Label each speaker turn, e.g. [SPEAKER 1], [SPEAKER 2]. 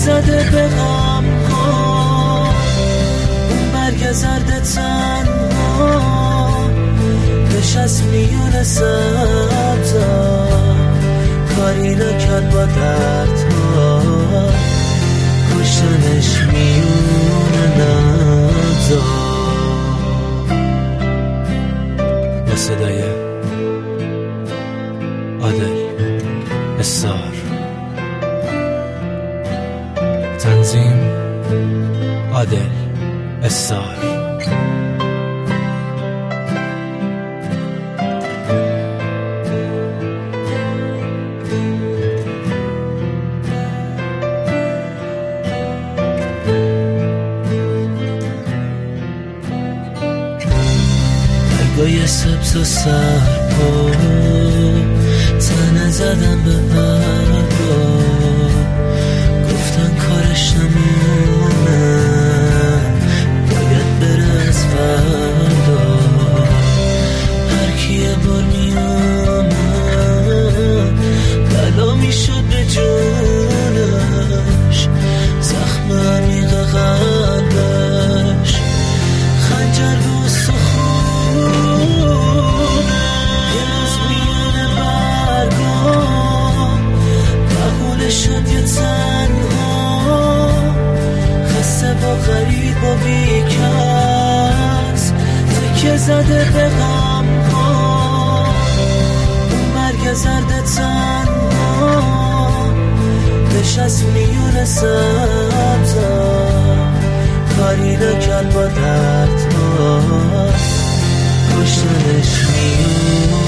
[SPEAKER 1] زده به غم ها، اون برگ زرد تنها نشست میون سبزا، کاری نکرد با دردها، کشتنش میون نبزا. با صدای عادل اسار، تنظیم عادل اسار. برگای سبز و سرپا تنه زدم به برگا، گفتن کارش نمونه باید بره از فردا. هر کی یه بار میامد بلا میشد به جونش، زخم عمیق قلبش خنجر به استخونه. یه روز میونه برگام بهونه شد یه تنها، خسته با غریب و بیکس تکه زده به غم ها، اون مرگ زرد تنها نشست میون سبزا، کاری نکرد با دردها، کشتنش میون